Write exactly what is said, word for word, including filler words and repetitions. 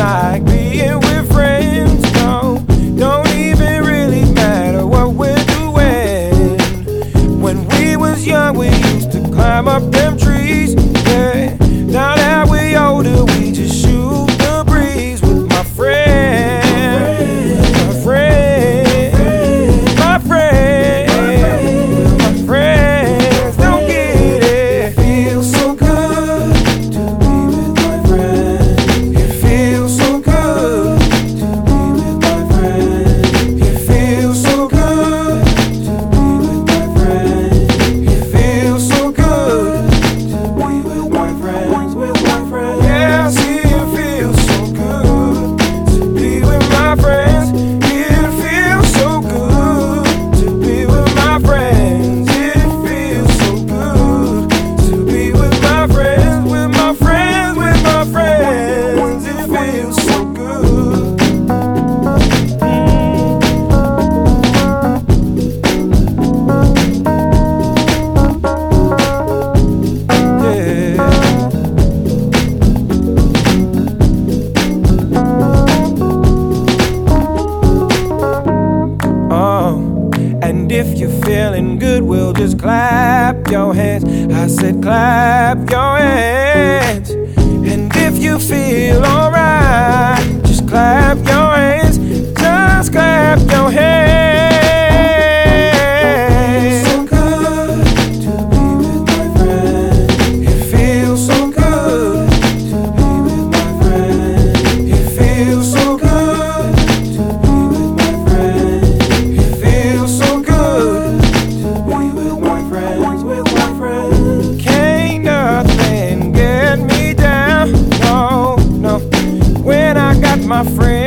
like being with friends. No, don't even really matter what we're doing. When we was young, we used to climb up them trees. Yeah, now that we older, we just shoot the breeze with my friends, my friends, my friends, my friends. Don't get it. It feels so good to be with my friends. It feels so good to be with my friends. It feels so good to be with my friends. It feels so good to be with my friends, with my friends. Yeah, see, it feels so good to be with my friends. It feels so good to be with my friends. It feels so good to be with my friends, with my friends, with my friends. It feels so good. Yeah. Oh, and if you're feeling good, we'll just clap your hands. I said clap your hands. And if you feel alright, just clap your hands. Just clap your hands. So good to be with my friends. It feels so good to be with my friends. It feels so good to be with my friends. It feels so good to be with my friends, with my friends. Can't nothing get me down, no, no. When I got my friends.